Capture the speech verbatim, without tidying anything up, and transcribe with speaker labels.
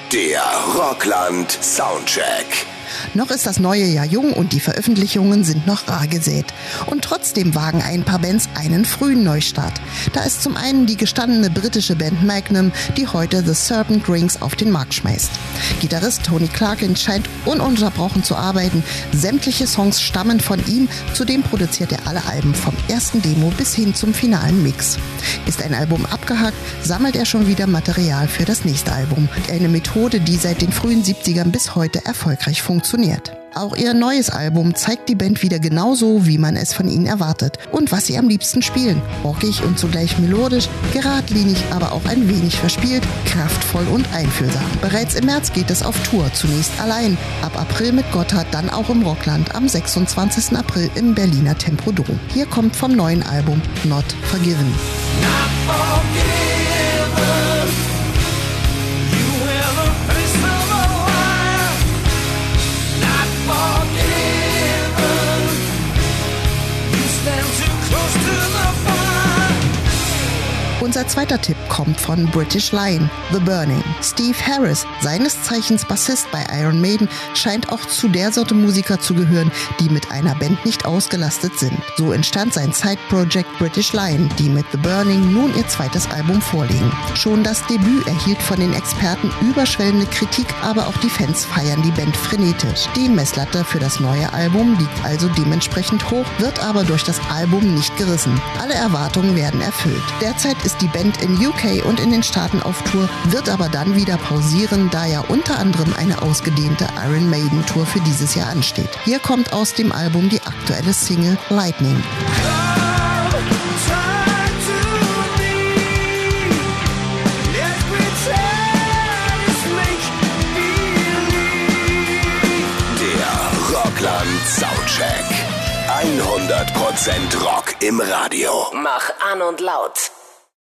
Speaker 1: Der Rockland Soundcheck.
Speaker 2: Noch ist das neue Jahr jung und die Veröffentlichungen sind noch rar gesät. Und trotzdem wagen ein paar Bands einen frühen Neustart. Da ist zum einen die gestandene britische Band Magnum, die heute The Serpent Rings auf den Markt schmeißt. Gitarrist Tony Clarkin scheint ununterbrochen zu arbeiten. Sämtliche Songs stammen von ihm, zudem produziert er alle Alben vom ersten Demo bis hin zum finalen Mix. Ist ein Album abgehakt, sammelt er schon wieder Material für das nächste Album. Eine Methode, die seit den frühen siebzigern bis heute erfolgreich funktioniert. Auch ihr neues Album zeigt die Band wieder genauso, wie man es von ihnen erwartet und was sie am liebsten spielen. Rockig und zugleich melodisch, geradlinig, aber auch ein wenig verspielt, kraftvoll und einfühlsam. Bereits im März geht es auf Tour, zunächst allein. Ab April mit Gotthard, dann auch im Rockland, am sechsundzwanzigsten April im Berliner Tempodrom. Hier kommt vom neuen Album Not Forgiven.
Speaker 3: Not forgiven.
Speaker 2: Unser zweiter Tipp kommt von British Lion, The Burning. Steve Harris, seines Zeichens Bassist bei Iron Maiden, scheint auch zu der Sorte Musiker zu gehören, die mit einer Band nicht ausgelastet sind. So entstand sein Side-Project British Lion, die mit The Burning nun ihr zweites Album vorlegen. Schon das Debüt erhielt von den Experten überschwellende Kritik, aber auch die Fans feiern die Band frenetisch. Die Messlatte für das neue Album liegt also dementsprechend hoch, wird aber durch das Album nicht gerissen. Alle Erwartungen werden erfüllt. Derzeit ist die Band in U K und in den Staaten auf Tour, wird aber dann wieder pausieren, da ja unter anderem eine ausgedehnte Iron Maiden Tour für dieses Jahr ansteht. Hier kommt aus dem Album die aktuelle Single Lightning.
Speaker 1: Der Rockland Soundcheck. hundert Prozent Rock im Radio.
Speaker 4: Mach an und laut.